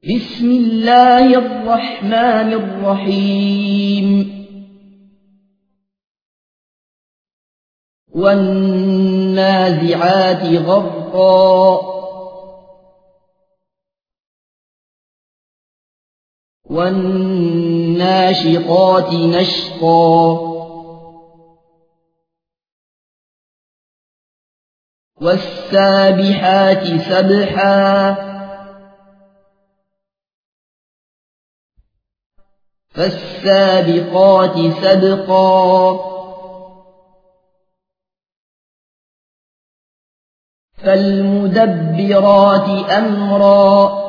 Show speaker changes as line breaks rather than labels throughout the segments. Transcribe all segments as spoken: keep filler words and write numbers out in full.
بسم الله الرحمن الرحيم والنازعات غرقا والناشطات نشطا والسابحات سبحا فالسابقات سبقا فالمدبرات أمرا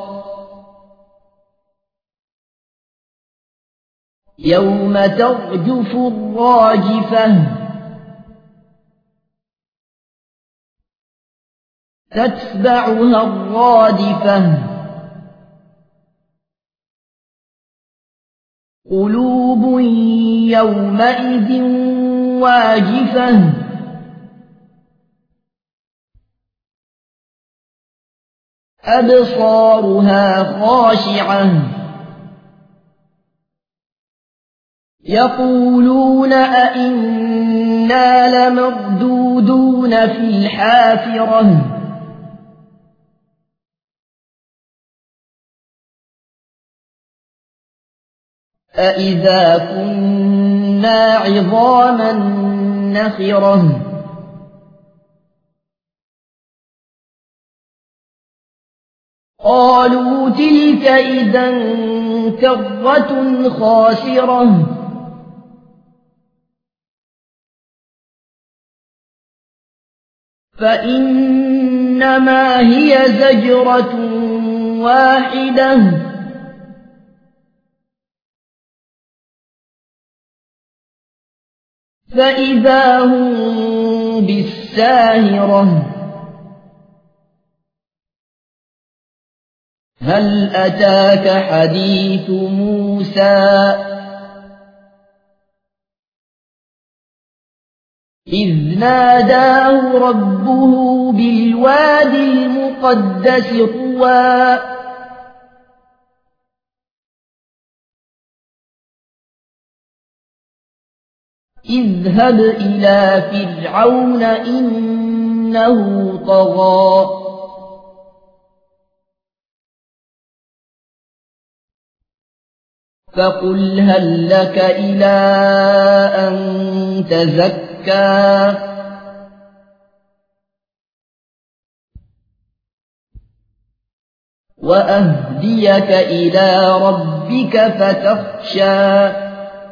يوم ترجف الراجفة تتبعها الرادفة قلوب يومئذ واجفة أبصارها خاشعة يقولون أئنا لمردودون في الحافرة أإذا كنا عظاما نخرة قالوا تلك إذا كرة خاسرة فإنما هي زجرة واحدة فإذا هم بالساهرة هل أتاك حديث موسى إذ ناداه ربه بالوادي المقدس طوى اذهب إلى فرعون إنه طغى فقل هل لك إلى أن تزكى وأهديك إلى ربك فتخشى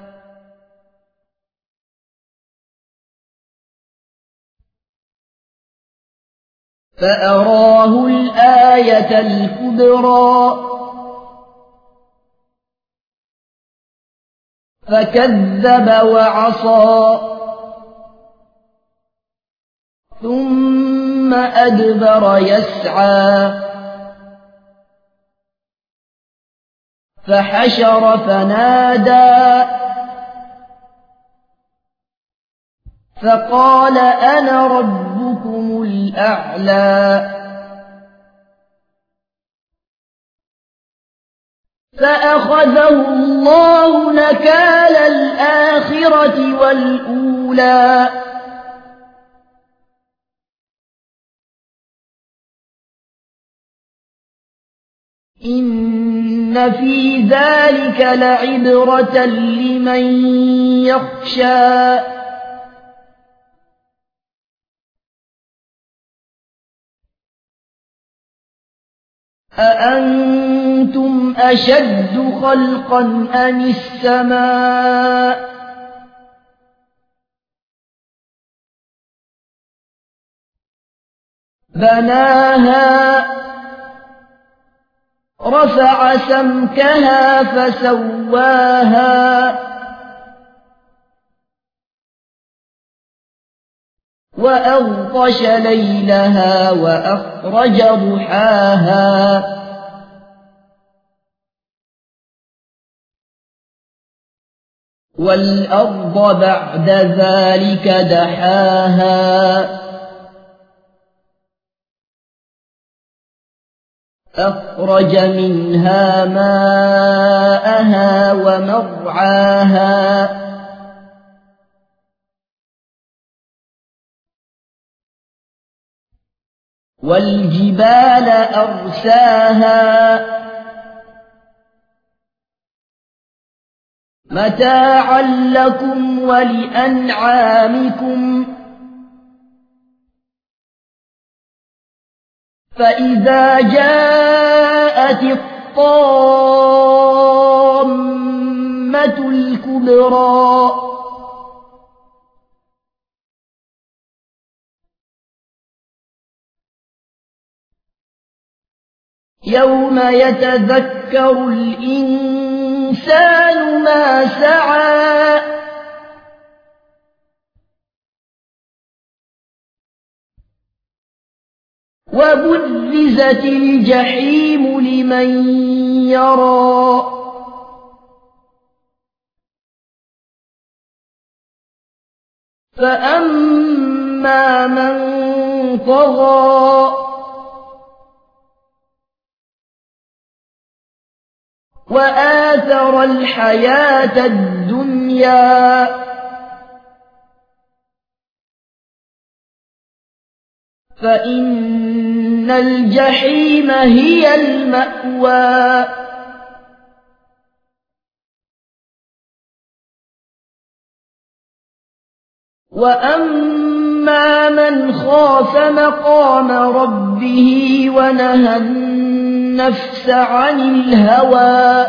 فأراه الآية الكبرى فكذب وعصى ثم أدبر يسعى فحشر فنادى فقال أنا ربكم الأعلى فأخذه الله نكال الآخرة والأولى إن في ذلك لعبرة لمن يخشى أأنتم أشد خلقا أم السماء بناها رفع سمكها فسواها وأغطش ليلها وأخرج ضحاها والأرض بعد ذلك دحاها أخرج منها ماءها ومرعاها والجبال أرساها متاعا لكم ولأنعامكم فإذا جاءت الطامة الكبرى يوم يتذكر الإنسان ما سعى وبرزت الجحيم لمن يرى فأما من طغى وآثر الحياة الدنيا فإن الجحيم هي المأوى وأما من خاف مقام ربه ونهى النفس عن الهوى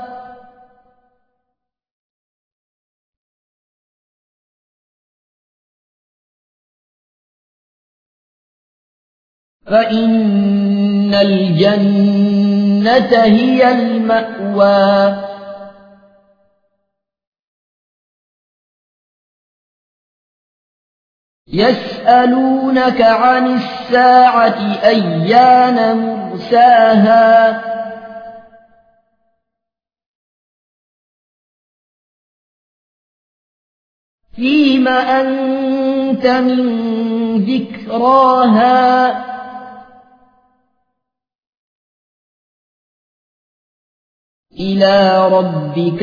فإن الجنة هي المأوى يسألونك عن الساعة أيان مرساها فيم أنت من ذكراها إلى ربك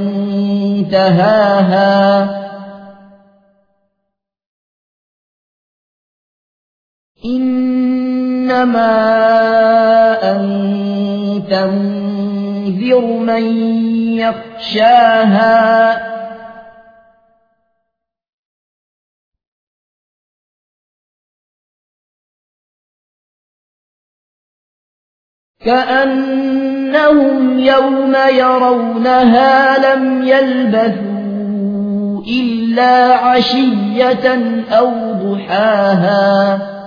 منتهاها إنما أنت منذر من يخشاها كأنهم يوم يرونها لم يلبثوا إلا عشية أو ضحاها